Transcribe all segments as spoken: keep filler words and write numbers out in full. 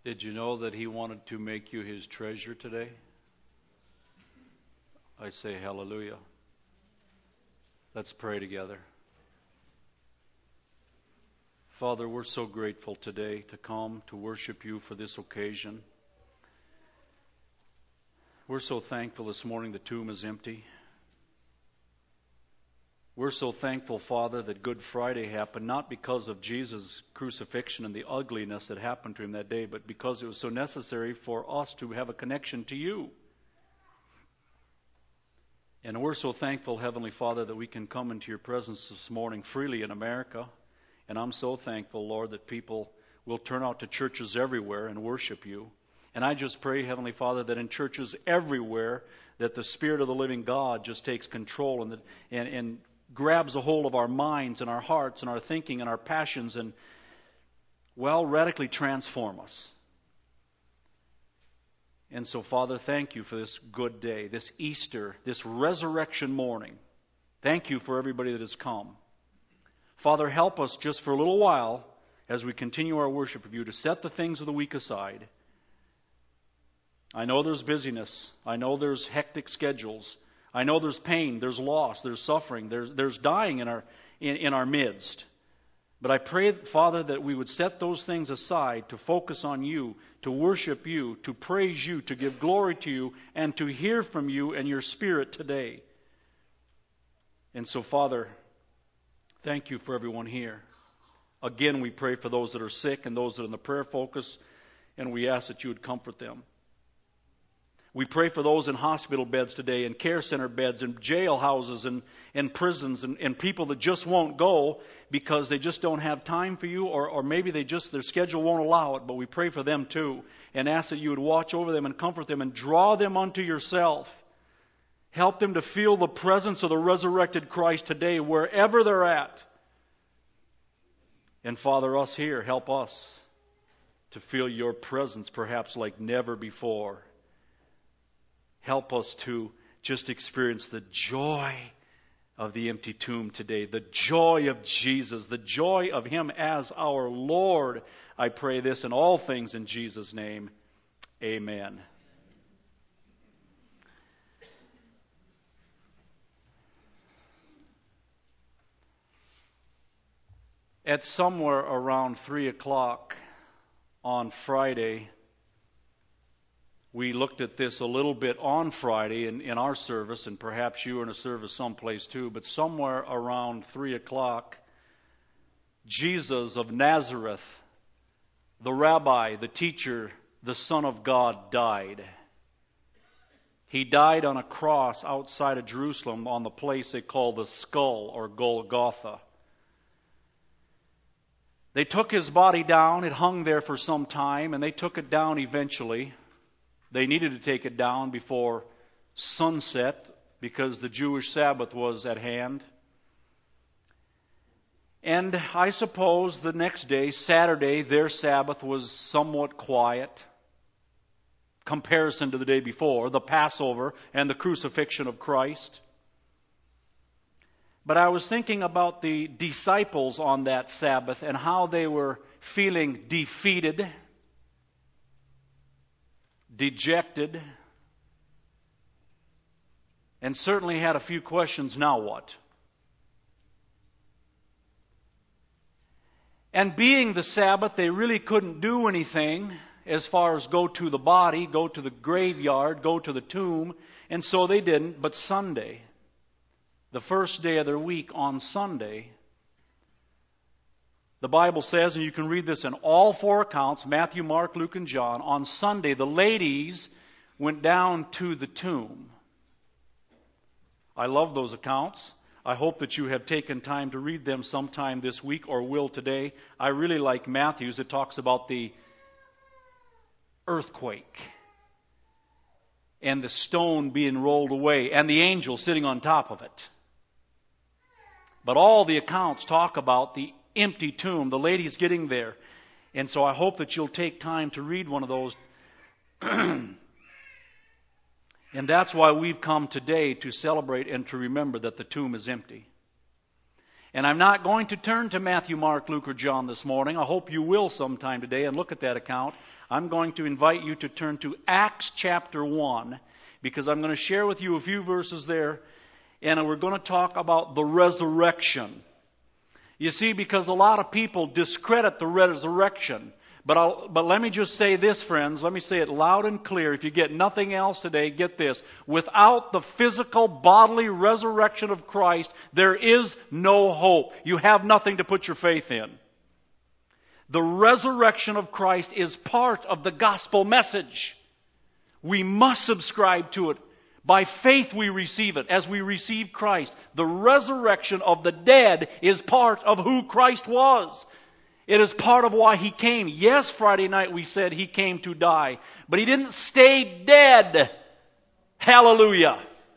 Did you know that He wanted to make you His treasure today? I say hallelujah. Let's pray together. Father, we're so grateful today to come to worship You for this occasion. We're so thankful this morning the tomb is empty. We're so thankful, Father, that Good Friday happened not because of Jesus' crucifixion and the ugliness that happened to Him that day, but because it was so necessary for us to have a connection to You. And we're so thankful, Heavenly Father, that we can come into Your presence this morning freely in America. And I'm so thankful, Lord, that people will turn out to churches everywhere and worship You. And I just pray, Heavenly Father, that in churches everywhere, that the Spirit of the living God just takes control and, that, and, and grabs a hold of our minds and our hearts and our thinking and our passions and, well, radically transform us. And so, Father, thank You for this good day, this Easter, this resurrection morning. Thank You for everybody that has come. Father, help us just for a little while as we continue our worship of You to set the things of the week aside. I know there's busyness. I know there's hectic schedules. I know there's pain, there's loss, there's suffering, there's, there's dying in our, in, in our midst. But I pray, Father, that we would set those things aside to focus on You, to worship You, to praise You, to give glory to You, and to hear from You and Your Spirit today. And so, Father, thank You for everyone here. Again, we pray for those that are sick and those that are in the prayer focus, and we ask that You would comfort them. We pray for those in hospital beds today, and care center beds, and jail houses, and, and prisons, and, and people that just won't go because they just don't have time for You, or, or maybe they just their schedule won't allow it. But we pray for them too, and ask that You would watch over them and comfort them and draw them unto Yourself. Help them to feel the presence of the resurrected Christ today, wherever they're at. And Father, us here, help us to feel Your presence perhaps like never before. Help us to just experience the joy of the empty tomb today, the joy of Jesus, the joy of Him as our Lord. I pray this in all things in Jesus' name. Amen. At somewhere around three o'clock on Friday, we looked at this a little bit on Friday in, in our service, and perhaps you were in a service someplace too, but somewhere around three o'clock, Jesus of Nazareth, the rabbi, the teacher, the Son of God, died. He died on a cross outside of Jerusalem on the place they call the Skull, or Golgotha. They took His body down. It hung there for some time, and they took it down eventually. They needed to take it down before sunset because the Jewish Sabbath was at hand. And I suppose the next day, Saturday, their Sabbath was somewhat quiet. Comparison to the day before, the Passover and the crucifixion of Christ. But I was thinking about the disciples on that Sabbath and how they were feeling defeated, dejected, and certainly had a few questions. Now what? And being the Sabbath, they really couldn't do anything as far as go to the body, go to the graveyard, go to the tomb, and so they didn't. But Sunday, the first day of their week, on Sunday, the Bible says, and you can read this in all four accounts, Matthew, Mark, Luke, and John, on Sunday, the ladies went down to the tomb. I love those accounts. I hope that you have taken time to read them sometime this week or will today. I really like Matthew's. It talks about the earthquake and the stone being rolled away and the angel sitting on top of it. But all the accounts talk about the empty tomb, the ladies getting there. And so I hope that you'll take time to read one of those. And that's why we've come today to celebrate and to remember that the tomb is empty. And I'm not going to turn to Matthew, Mark, Luke, or John this morning. I hope you will sometime today and look at that account. I'm going to invite you to turn to Acts chapter one, because I'm going to share with you a few verses there, and we're going to talk about the resurrection. You see, because a lot of people discredit the resurrection. But I'll, but let me just say this, friends. Let me say it loud and clear. If you get nothing else today, get this. Without the physical, bodily resurrection of Christ, there is no hope. You have nothing to put your faith in. The resurrection of Christ is part of the gospel message. We must subscribe to it. By faith we receive it as we receive Christ. The resurrection of the dead is part of who Christ was. It is part of why He came. Yes, Friday night we said He came to die, but He didn't stay dead. Hallelujah.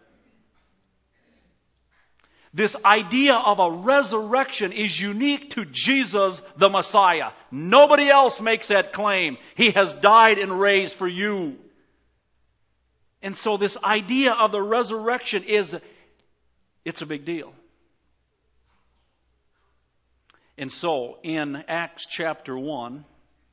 This idea of a resurrection is unique to Jesus the Messiah. Nobody else makes that claim. He has died and raised for you. And so this idea of the resurrection is, it's a big deal. And so, in Acts chapter one,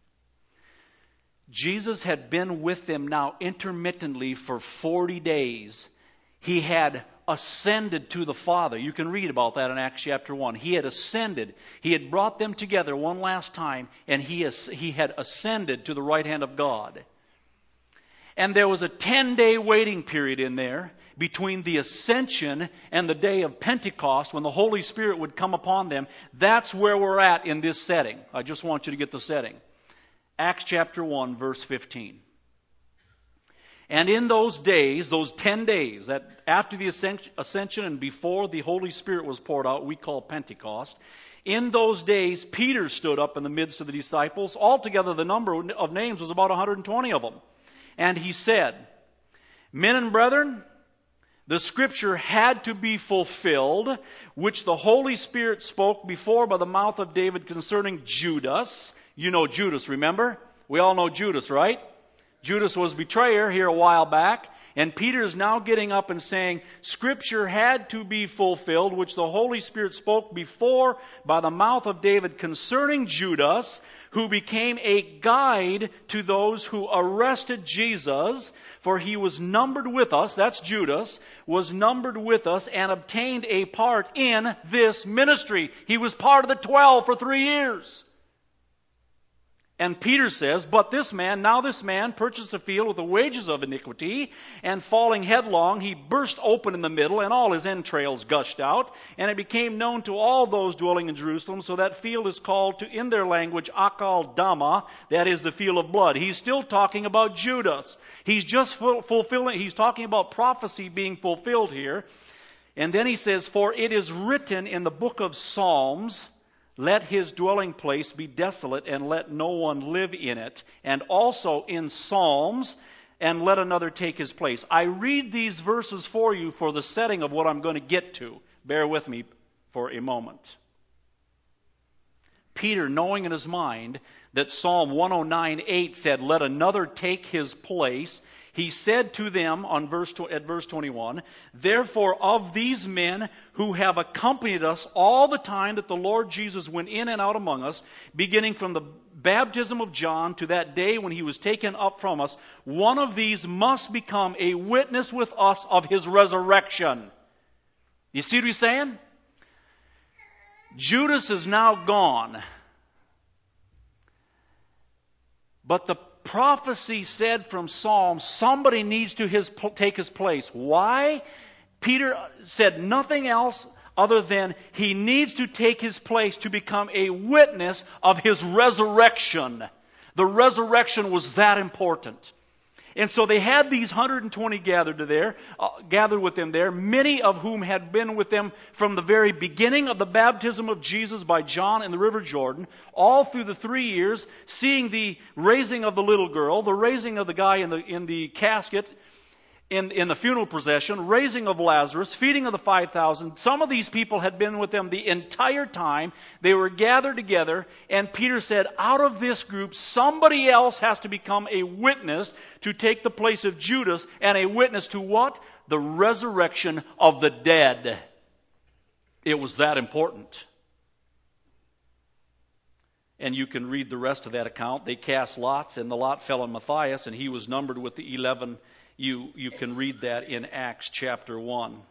Jesus had been with them now intermittently for forty days. He had ascended to the Father. You can read about that in Acts chapter one. He had ascended. He had brought them together one last time, and he, he had ascended to the right hand of God. And there was a ten-day waiting period in there between the ascension and the day of Pentecost, when the Holy Spirit would come upon them. That's where we're at in this setting. I just want you to get the setting. Acts chapter one, verse fifteen. And in those days, those ten days, that after the ascension and before the Holy Spirit was poured out, we call Pentecost, in those days, Peter stood up in the midst of the disciples. Altogether, the number of names was about one hundred twenty of them. And he said, "Men and brethren, the Scripture had to be fulfilled, which the Holy Spirit spoke before by the mouth of David concerning Judas." You know Judas, remember? We all know Judas, right? Judas was betrayer here a while back. And Peter is now getting up and saying, Scripture had to be fulfilled, which the Holy Spirit spoke before by the mouth of David concerning Judas, who became a guide to those who arrested Jesus. For he was numbered with us, that's Judas, was numbered with us and obtained a part in this ministry. He was part of the twelve for three years. And Peter says, "But this man, now this man, purchased a field with the wages of iniquity, and falling headlong, he burst open in the middle, and all his entrails gushed out. And it became known to all those dwelling in Jerusalem, so that field is called to, in their language, Akal Dama, that is the field of blood." He's still talking about Judas. He's just fulfilling, he's talking about prophecy being fulfilled here. And then he says, "For it is written in the book of Psalms, let his dwelling place be desolate, and let no one live in it. And also in Psalms, and let another take his place." I read these verses for you for the setting of what I'm going to get to. Bear with me for a moment. Peter, knowing in his mind that Psalm one oh nine eight said, "Let another take his place," he said to them on verse at verse twenty-one, "Therefore of these men who have accompanied us all the time that the Lord Jesus went in and out among us, beginning from the baptism of John to that day when he was taken up from us, one of these must become a witness with us of his resurrection." You see what he's saying? Judas is now gone. But the prophecy said from Psalm, somebody needs to his, take his place. Why? Peter said nothing else other than he needs to take his place to become a witness of his resurrection. The resurrection was that important. And so they had these one hundred twenty gathered to there, uh, gathered with them there, many of whom had been with them from the very beginning of the baptism of Jesus by John in the River Jordan, all through the three years, seeing the raising of the little girl, the raising of the guy in the in the casket, in, in the funeral procession, raising of Lazarus, feeding of the five thousand. Some of these people had been with them the entire time. They were gathered together, and Peter said, out of this group, somebody else has to become a witness to take the place of Judas, and a witness to what? The resurrection of the dead. It was that important. And you can read the rest of that account. They cast lots, and the lot fell on Matthias, and he was numbered with the eleven. You, you can read that in Acts chapter one.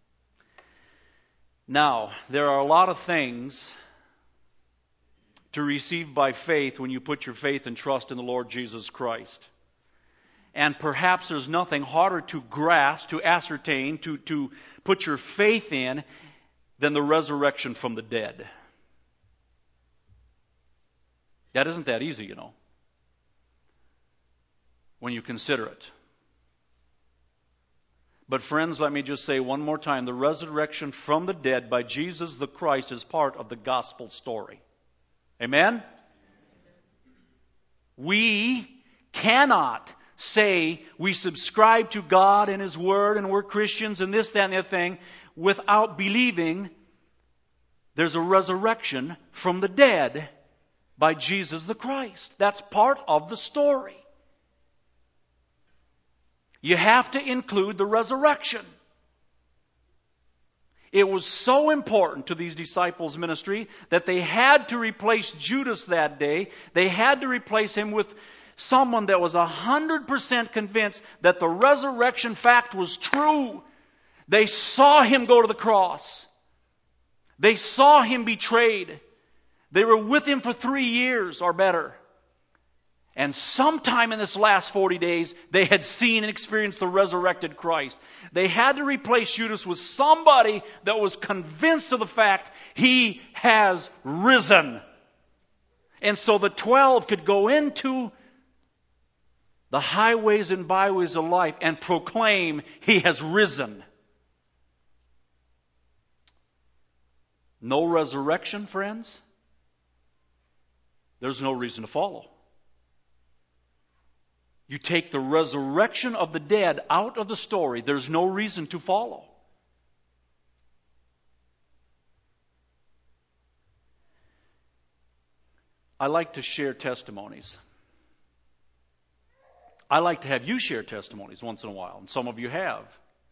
Now, there are a lot of things to receive by faith when you put your faith and trust in the Lord Jesus Christ. And perhaps there's nothing harder to grasp, to ascertain, to, to put your faith in than the resurrection from the dead. That isn't that easy, you know, when you consider it. But friends, let me just say one more time, the resurrection from the dead by Jesus the Christ is part of the gospel story. Amen? We cannot say we subscribe to God and His Word and we're Christians and this, that, and the other thing without believing there's a resurrection from the dead by Jesus the Christ. That's part of the story. You have to include the resurrection. It was so important to these disciples' ministry that they had to replace Judas that day. They had to replace him with someone that was one hundred percent convinced that the resurrection fact was true. They saw him go to the cross. They saw him betrayed. They were with him for three years or better. And sometime in this last forty days, they had seen and experienced the resurrected Christ. They had to replace Judas with somebody that was convinced of the fact he has risen. And so the twelve could go into the highways and byways of life and proclaim he has risen. No resurrection, friends? There's no reason to follow. You take the resurrection of the dead out of the story, there's no reason to follow. I like to share testimonies. I like to have you share testimonies once in a while, and some of you have.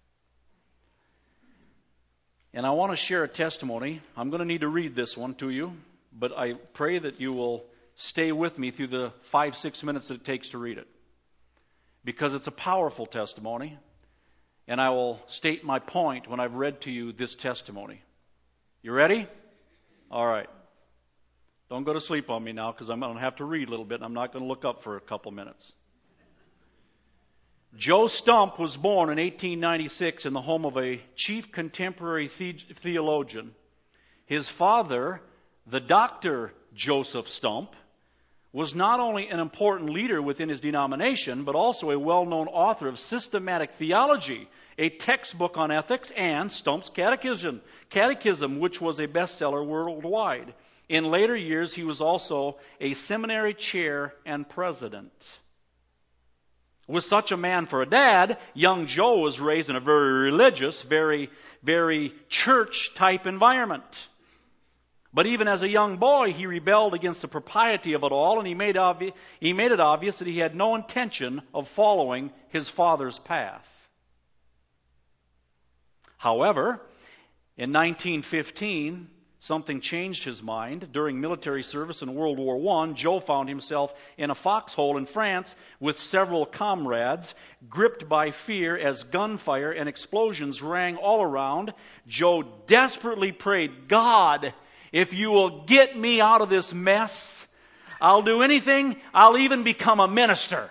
And I want to share a testimony. I'm going to need to read this one to you, but I pray that you will stay with me through the five, six minutes that it takes to read it. Because it's a powerful testimony, and I will state my point when I've read to you this testimony. You ready? All right. Don't go to sleep on me now, because I'm going to have to read a little bit, and I'm not going to look up for a couple minutes. Joe Stump was born in eighteen ninety-six in the home of a chief contemporary the- theologian. His father, the Doctor Joseph Stump, was not only an important leader within his denomination, but also a well-known author of systematic theology, a textbook on ethics, and Stump's Catechism, Catechism, which was a bestseller worldwide. In later years, he was also a seminary chair and president. With such a man for a dad, young Joe was raised in a very religious, very, very church-type environment. But even as a young boy, he rebelled against the propriety of it all, and he made, obvi- he made it obvious that he had no intention of following his father's path. However, in nineteen fifteen, something changed his mind. During military service in World War One, Joe found himself in a foxhole in France with several comrades, gripped by fear as gunfire and explosions rang all around. Joe desperately prayed, "God, if you will get me out of this mess, I'll do anything. I'll even become a minister."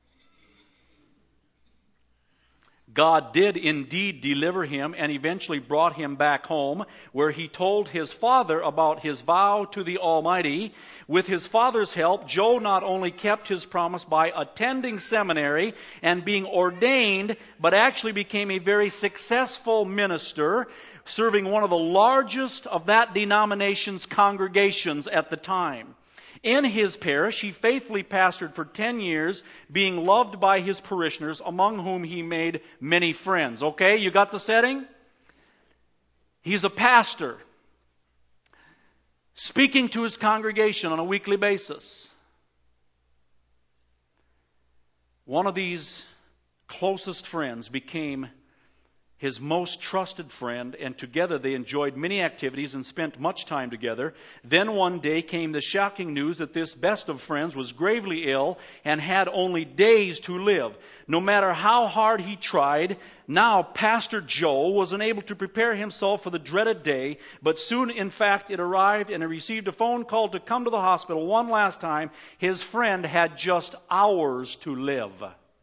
God did indeed deliver him and eventually brought him back home, where he told his father about his vow to the Almighty. With his father's help, Joe not only kept his promise by attending seminary and being ordained, but actually became a very successful minister, serving one of the largest of that denomination's congregations at the time. In his parish, he faithfully pastored for ten years, being loved by his parishioners, among whom he made many friends. Okay, you got the setting? He's a pastor, speaking to his congregation on a weekly basis. One of these closest friends became his most trusted friend, and together they enjoyed many activities and spent much time together. Then one day came the shocking news that this best of friends was gravely ill and had only days to live. No matter how hard he tried, now Pastor Joe was unable to prepare himself for the dreaded day, but soon, in fact, it arrived and he received a phone call to come to the hospital one last time. His friend had just hours to live.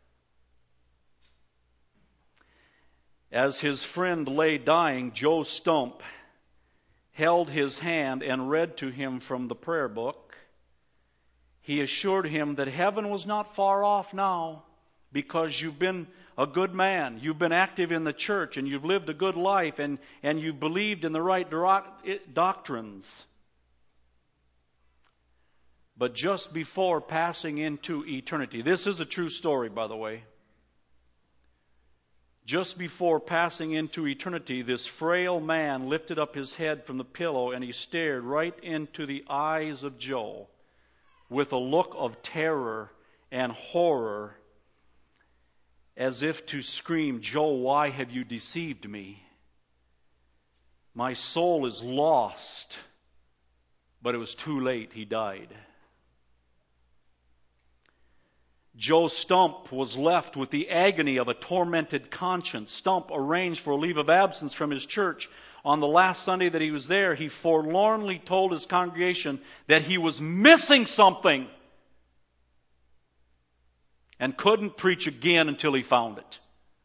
As his friend lay dying, Joe Stump held his hand and read to him from the prayer book. He assured him that heaven was not far off now because you've been a good man, you've been active in the church, and you've lived a good life, and, and you've believed in the right doctrines. But just before passing into eternity, this is a true story, by the way. Just before passing into eternity, this frail man lifted up his head from the pillow and he stared right into the eyes of Joe with a look of terror and horror, as if to scream, "Joe, why have you deceived me? My soul is lost." But it was too late. He died. Joe Stump was left with the agony of a tormented conscience. Stump arranged for a leave of absence from his church. On the last Sunday that he was there, he forlornly told his congregation that he was missing something and couldn't preach again until he found it.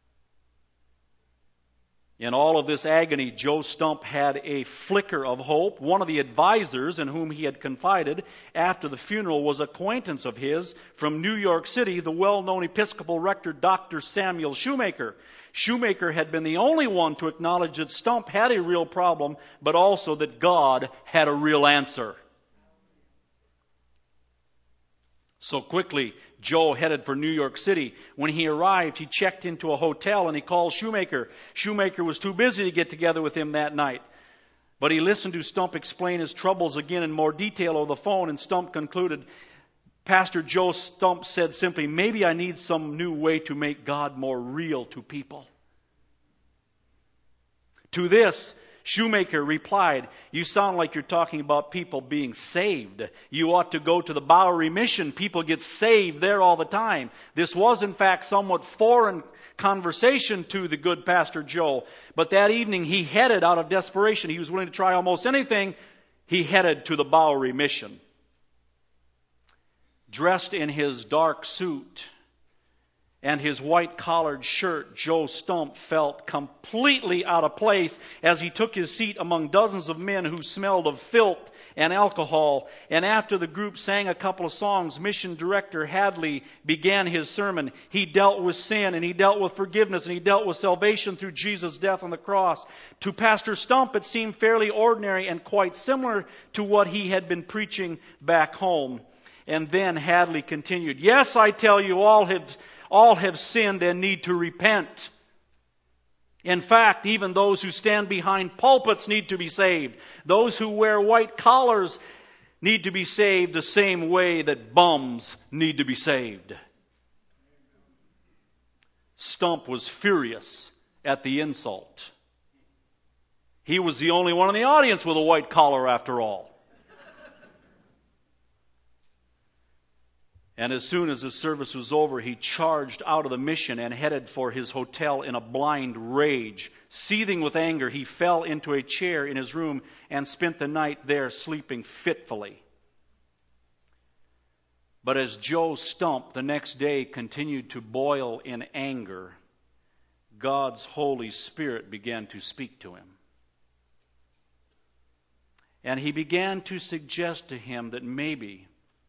In all of this agony, Joe Stump had a flicker of hope. One of the advisors in whom he had confided after the funeral was an acquaintance of his from New York City, the well-known Episcopal rector, Doctor Samuel Shoemaker. Shoemaker had been the only one to acknowledge that Stump had a real problem, but also that God had a real answer. So quickly, Joe headed for New York City. When he arrived, he checked into a hotel and he called Shoemaker. Shoemaker was too busy to get together with him that night. But he listened to Stump explain his troubles again in more detail over the phone, and Stump concluded. Pastor Joe Stump said simply, "Maybe I need some new way to make God more real to people." To this, Shoemaker replied, "You sound like you're talking about people being saved. You ought to go to the Bowery Mission. People get saved there all the time." This was, in fact, somewhat foreign conversation to the good Pastor Joe. But that evening he headed out of desperation. He was willing to try almost anything. He headed to the Bowery Mission. Dressed in his dark suit and his white-collared shirt, Joe Stump felt completely out of place as he took his seat among dozens of men who smelled of filth and alcohol. And after the group sang a couple of songs, Mission Director Hadley began his sermon. He dealt with sin, and he dealt with forgiveness, and he dealt with salvation through Jesus' death on the cross. To Pastor Stump, it seemed fairly ordinary and quite similar to what he had been preaching back home. And then Hadley continued, "Yes, I tell you, all have All have sinned and need to repent. In fact, even those who stand behind pulpits need to be saved. Those who wear white collars need to be saved the same way that bums need to be saved." Stump was furious at the insult. He was the only one in the audience with a white collar, after all. And as soon as the service was over, he charged out of the mission and headed for his hotel in a blind rage. Seething with anger, he fell into a chair in his room and spent the night there sleeping fitfully. But as Joe Stump the next day continued to boil in anger, God's Holy Spirit began to speak to him. And he began to suggest to him that maybe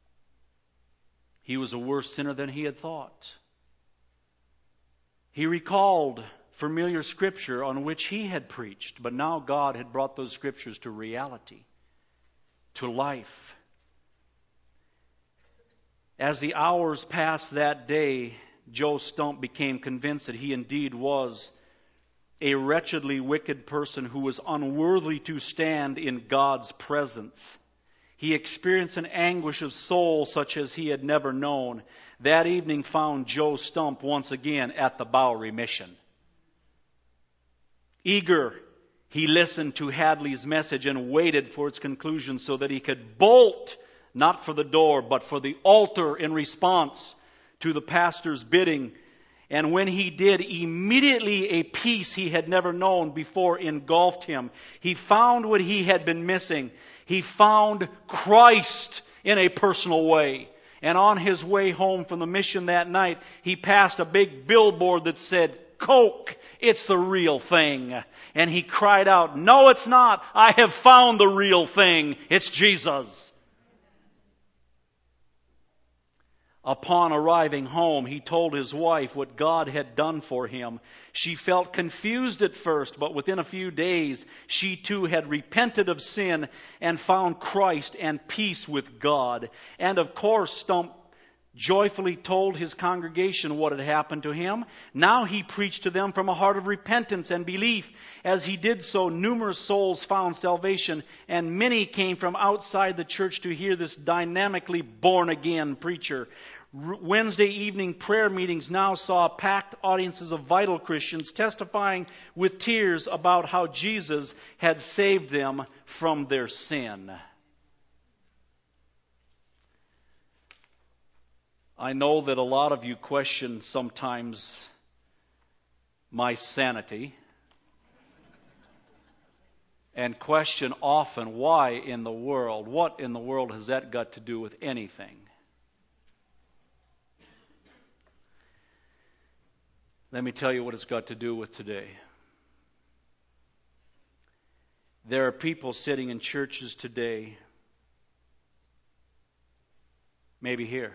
he was a worse sinner than he had thought. He recalled familiar scripture on which he had preached, but now God had brought those scriptures to reality, to life. As the hours passed that day, Joe Stump became convinced that he indeed was a wretchedly wicked person who was unworthy to stand in God's presence. He experienced an anguish of soul such as he had never known. That evening found Joe Stump once again at the Bowery Mission. Eager, he listened to Hadley's message and waited for its conclusion so that he could bolt, not for the door, but for the altar in response to the pastor's bidding. And when he did, immediately a peace he had never known before engulfed him. He found what he had been missing. He found Christ in a personal way. And on his way home from the mission that night, he passed a big billboard that said, "Coke, it's the real thing." And he cried out, "No, it's not. I have found the real thing. It's Jesus." Upon arriving home, he told his wife what God had done for him. She felt confused at first, but within a few days, she too had repented of sin and found Christ and peace with God. And of course, Stump joyfully told his congregation what had happened to him. Now he preached to them from a heart of repentance and belief. As he did so, numerous souls found salvation, and many came from outside the church to hear this dynamically born-again preacher. Wednesday evening prayer meetings now saw packed audiences of vital Christians testifying with tears about how Jesus had saved them from their sin. I know that a lot of you question sometimes my sanity and question often, why in the world, what in the world has that got to do with anything? Let me tell you what it's got to do with today. There are people sitting in churches today, maybe here,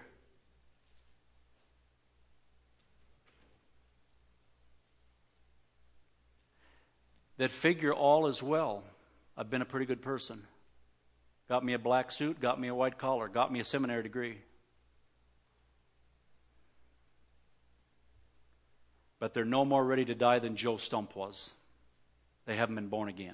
that figure all is well. I've been a pretty good person. Got me a black suit, got me a white collar, got me a seminary degree. But they're no more ready to die than Joe Stump was. They haven't been born again.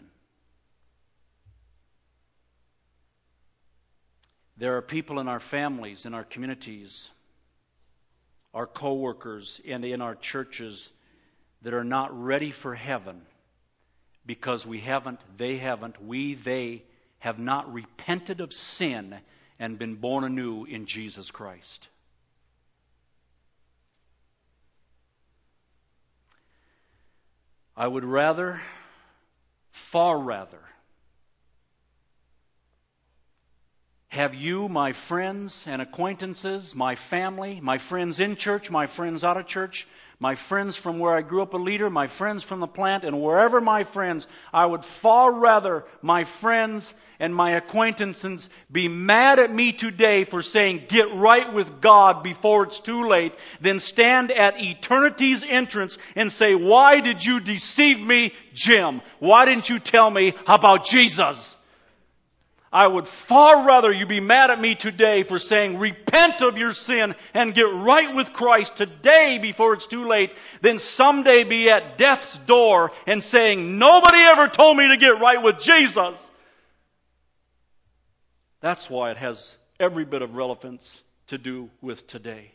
There are people in our families, in our communities, our co-workers, and in our churches that are not ready for heaven because we haven't, they haven't, we, they have not repented of sin and been born anew in Jesus Christ. I would rather, far rather, have you, my friends and acquaintances, my family, my friends in church, my friends out of church, my friends from where I grew up a leader, my friends from the plant, and wherever my friends, I would far rather my friends and my acquaintances be mad at me today for saying, "Get right with God before it's too late," than stand at eternity's entrance and say, "Why did you deceive me, Jim? Why didn't you tell me about Jesus?" I would far rather you be mad at me today for saying, "Repent of your sin and get right with Christ today before it's too late," than someday be at death's door and saying, "Nobody ever told me to get right with Jesus." That's why it has every bit of relevance to do with today.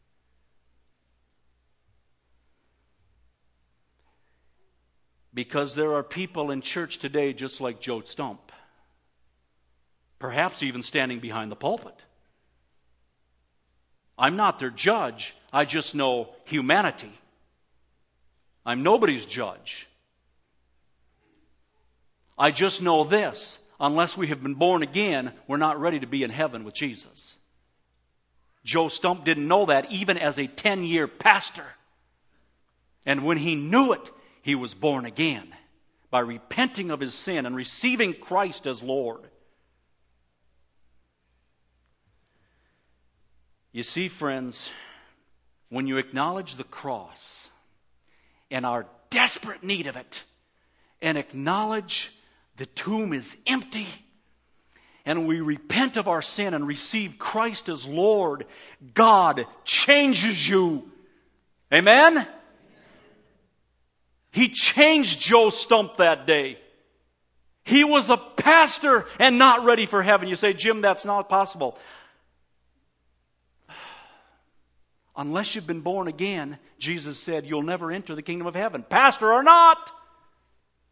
Because there are people in church today just like Joe Stump. Perhaps even standing behind the pulpit. I'm not their judge. I just know humanity. I'm nobody's judge. I just know this. Unless we have been born again, we're not ready to be in heaven with Jesus. Joe Stump didn't know that even as a ten-year pastor. And when he knew it, he was born again by repenting of his sin and receiving Christ as Lord. You see, friends, when you acknowledge the cross and our desperate need of it, and acknowledge the tomb is empty, and we repent of our sin and receive Christ as Lord, God changes you. Amen? He changed Joe Stump that day. He was a pastor and not ready for heaven. You say, "Jim, that's not possible." Unless you've been born again, Jesus said, you'll never enter the kingdom of heaven. Pastor or not.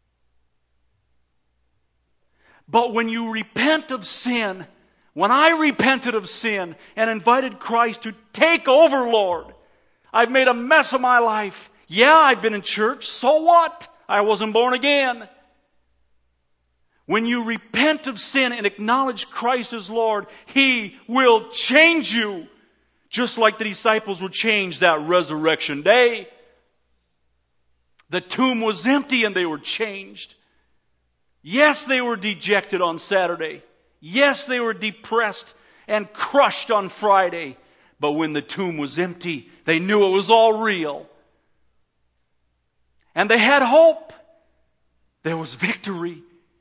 But when you repent of sin, when I repented of sin and invited Christ to take over, Lord, I've made a mess of my life. Yeah, I've been in church. So what? I wasn't born again. When you repent of sin and acknowledge Christ as Lord, He will change you. Just like the disciples were changed that resurrection day. The tomb was empty and they were changed. Yes, they were dejected on Saturday. Yes, they were depressed and crushed on Friday. But when the tomb was empty, they knew it was all real. And they had hope. There was victory.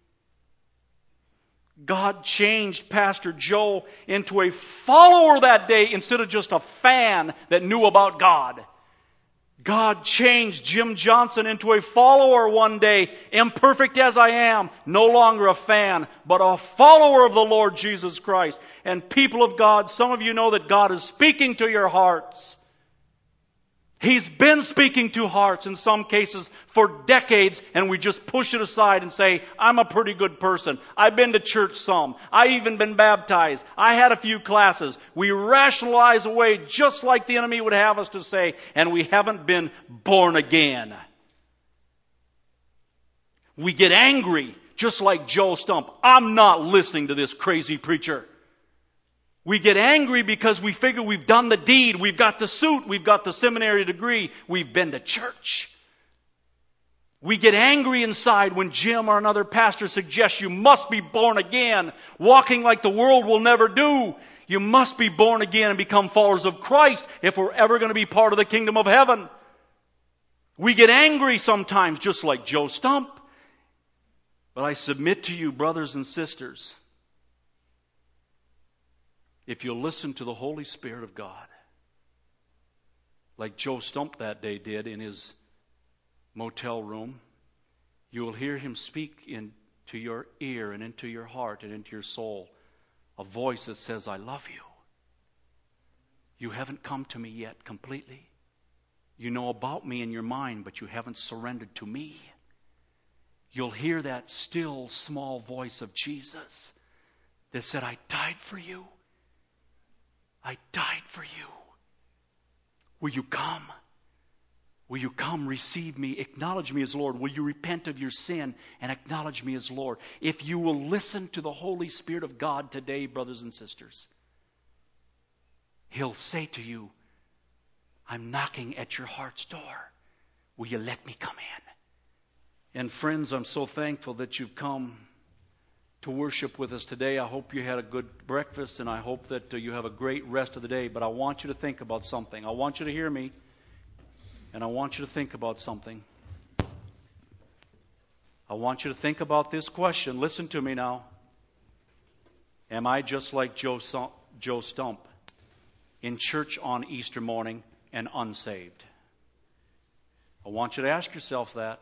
God changed Pastor Joe into a follower that day instead of just a fan that knew about God. God changed Jim Johnson into a follower one day, imperfect as I am, no longer a fan, but a follower of the Lord Jesus Christ. And people of God, some of you know that God is speaking to your hearts. He's been speaking to hearts in some cases for decades, and we just push it aside and say, I'm a pretty good person. I've been to church some. I've even been baptized. I had a few classes. We rationalize away just like the enemy would have us to say, and we haven't been born again. We get angry, just like Joe Stump. I'm not listening to this crazy preacher. We get angry because we figure we've done the deed, we've got the suit, we've got the seminary degree, we've been to church. We get angry inside when Jim or another pastor suggests you must be born again, walking like the world will never do. You must be born again and become followers of Christ if we're ever going to be part of the kingdom of heaven. We get angry sometimes, just like Joe Stump. But I submit to you, brothers and sisters, if you'll listen to the Holy Spirit of God, like Joe Stump that day did in his motel room, you will hear Him speak into your ear and into your heart and into your soul, a voice that says, I love you. You haven't come to me yet completely. You know about me in your mind, but you haven't surrendered to me. You'll hear that still small voice of Jesus that said, I died for you. I died for you. Will you come? Will you come receive me? Acknowledge me as Lord. Will you repent of your sin and acknowledge me as Lord? If you will listen to the Holy Spirit of God today, brothers and sisters, He'll say to you, I'm knocking at your heart's door. Will you let me come in? And friends, I'm so thankful that you've come to worship with us today. I hope you had a good breakfast, and I hope that uh, you have a great rest of the day. But I want you to think about something. I want you to hear me, and I want you to think about something. I want you to think about this question. Listen to me now. Am I just like Joe, Joe Stump in church on Easter morning and unsaved? I want you to ask yourself that,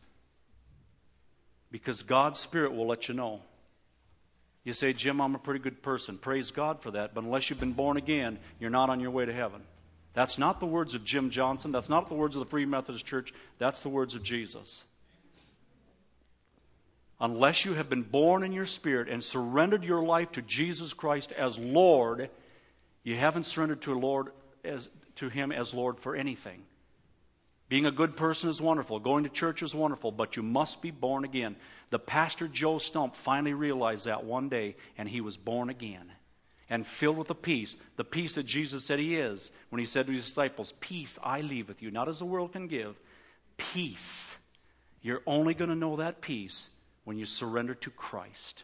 because God's Spirit will let you know. You say, Jim, I'm a pretty good person. Praise God for that. But unless you've been born again, you're not on your way to heaven. That's not the words of Jim Johnson. That's not the words of the Free Methodist Church. That's the words of Jesus. Unless you have been born in your spirit and surrendered your life to Jesus Christ as Lord, you haven't surrendered to Lord as to Him as Lord for anything. Being a good person is wonderful. Going to church is wonderful, but you must be born again. The pastor Joe Stump finally realized that one day, and he was born again and filled with the peace, the peace that Jesus said He is when He said to His disciples, peace I leave with you, not as the world can give. Peace. You're only going to know that peace when you surrender to Christ.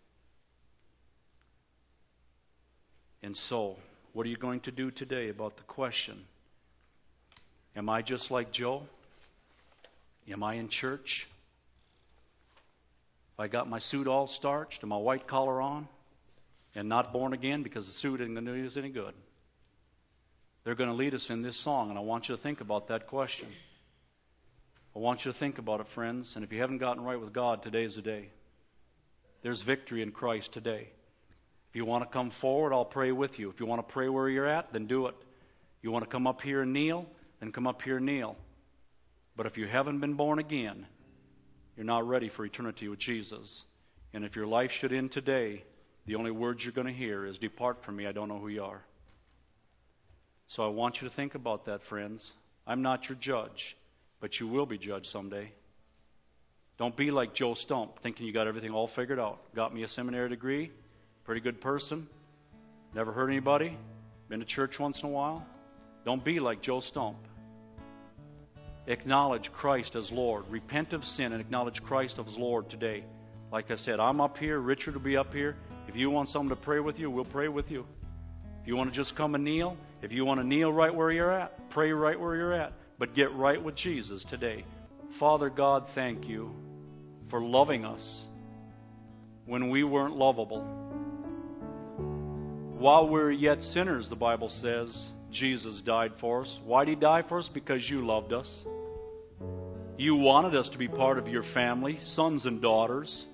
And so, what are you going to do today about the question, am I just like Joe? Am I in church? If I got my suit all starched and my white collar on and not born again because the suit isn't going to do us any good? They're going to lead us in this song, and I want you to think about that question. I want you to think about it, friends. And if you haven't gotten right with God, today is the day. There's victory in Christ today. If you want to come forward, I'll pray with you. If you want to pray where you're at, then do it. You want to come up here and kneel, then come up here and kneel. But if you haven't been born again, you're not ready for eternity with Jesus. And if your life should end today, the only words you're going to hear is, "Depart from me, I don't know who you are." So I want you to think about that, friends. I'm not your judge, but you will be judged someday. Don't be like Joe Stump, thinking you got everything all figured out. Got me a seminary degree, pretty good person, never hurt anybody, been to church once in a while. Don't be like Joe Stump. Acknowledge Christ as Lord. Repent of sin and acknowledge Christ as Lord today. Like I said, I'm up here. Richard will be up here. If you want someone to pray with you, we'll pray with you. If you want to just come and kneel, if you want to kneel right where you're at, pray right where you're at. But get right with Jesus today. Father God, thank you for loving us when we weren't lovable. While we were yet sinners, the Bible says, Jesus died for us. Why did He die for us? Because you loved us. You wanted us to be part of your family, sons and daughters.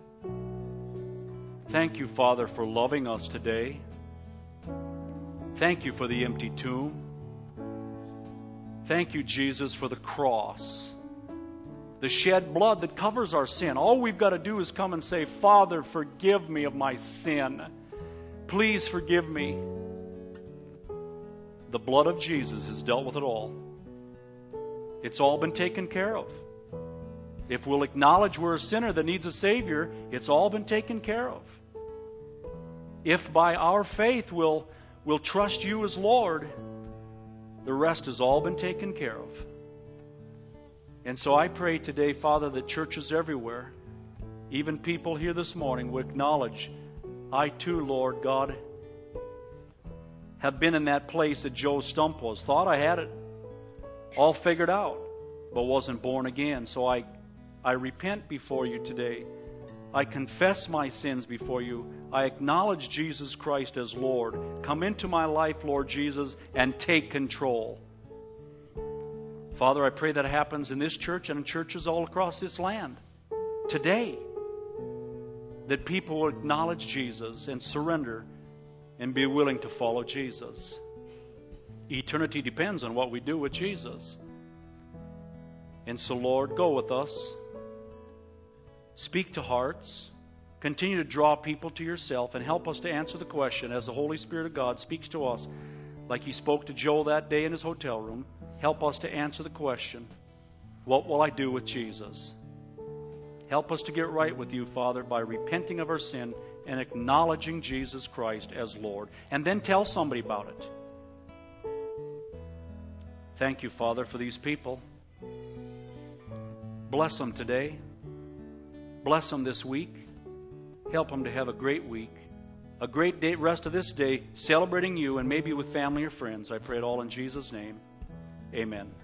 Thank you, Father, for loving us today. Thank you for the empty tomb. Thank you, Jesus, for the cross. The shed blood that covers our sin. All we've got to do is come and say, "Father, forgive me of my sin. Please forgive me." The blood of Jesus has dealt with it all. It's all been taken care of. If we'll acknowledge we're a sinner that needs a Savior, it's all been taken care of. If by our faith we'll, we'll trust you as Lord, the rest has all been taken care of. And so I pray today, Father, that churches everywhere, even people here this morning, will acknowledge, I too, Lord God, have been in that place that Joe Stump was. Thought I had it all figured out, but wasn't born again. So I, I repent before you today. I confess my sins before you. I acknowledge Jesus Christ as Lord. Come into my life, Lord Jesus, and take control. Father, I pray that happens in this church and in churches all across this land today. That people will acknowledge Jesus and surrender and be willing to follow Jesus. Eternity depends on what we do with Jesus. And so, Lord, go with us. Speak to hearts. Continue to draw people to yourself and help us to answer the question as the Holy Spirit of God speaks to us, like He spoke to Joel that day in his hotel room. Help us to answer the question, what will I do with Jesus? Help us to get right with you, Father, by repenting of our sin and acknowledging Jesus Christ as Lord. And then tell somebody about it. Thank you, Father, for these people. Bless them today. Bless them this week. Help them to have a great week. A great day, rest of this day, celebrating you and maybe with family or friends. I pray it all in Jesus' name. Amen.